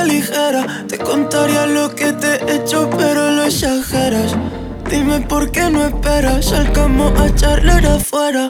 ligera. Te contaría lo que te he hecho, pero lo exageras. Dime por qué no esperas, salgamos a charlar afuera.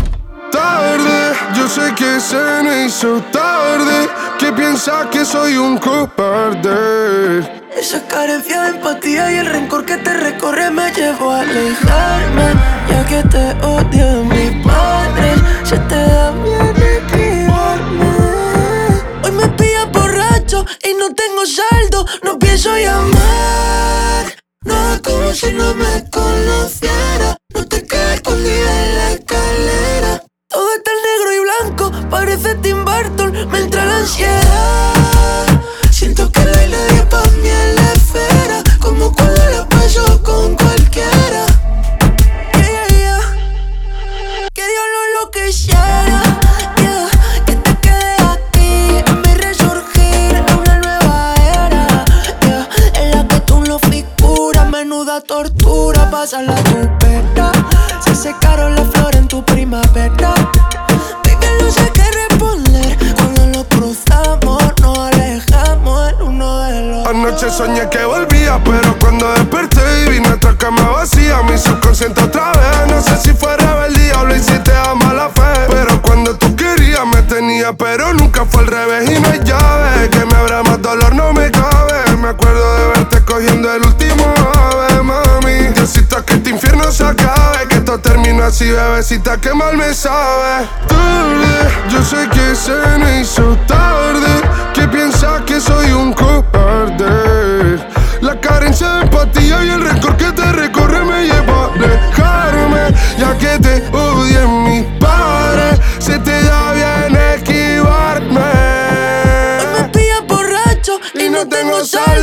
Tarde, yo sé que se me hizo tarde. Que piensas que soy un cobarde. Esa carencia de empatía y el rencor que te recorre me llevó a alejarme. Ya que te odian mis padres, se te da bien escribirme. Hoy me pillas borracho y no tengo saldo, no pienso llamar. No es como si no me conociera. No te quedes escondida en la escalera. Todo está en negro y blanco, parece Tim Burton, me entra la ansiedad. Siento que la isla de pa' mí es la esfera, como cuando la paso con cualquiera. Yeah, yeah, yeah. Que Dios no lo quisiera, yeah. Que te quedes aquí, en mi resurgir, en una nueva era, yeah. En la que tú no figuras, menuda tortura, pasa la tupera. Se secaron las flores en tu primavera. Baby, no sé qué responder cuando nos cruzamos, nos alejamos el uno del otro. Anoche soñé que volvía, pero cuando desperté y vi nuestra cama vacía, mi subconsciente otra vez. No sé si fue rebeldía o lo hiciste a mala fe, pero cuando tú querías me tenía, pero nunca fue al revés. Y no hay llave que me abra más dolor, no me cabe. Me acuerdo de verte cogiendo el último ave, mami. Diosita, que este infierno se acabe, que esto termino así, bebecita, que mal me sabe. Tarde, yo sé que se me hizo tarde. Que piensas que soy un cobarde. La carencia de empatía y el rencor que te recorre me lleva a alejarme. Ya que te odian mis padres, se te da bien esquivarme. Hoy me pillas borracho y no tengo sal.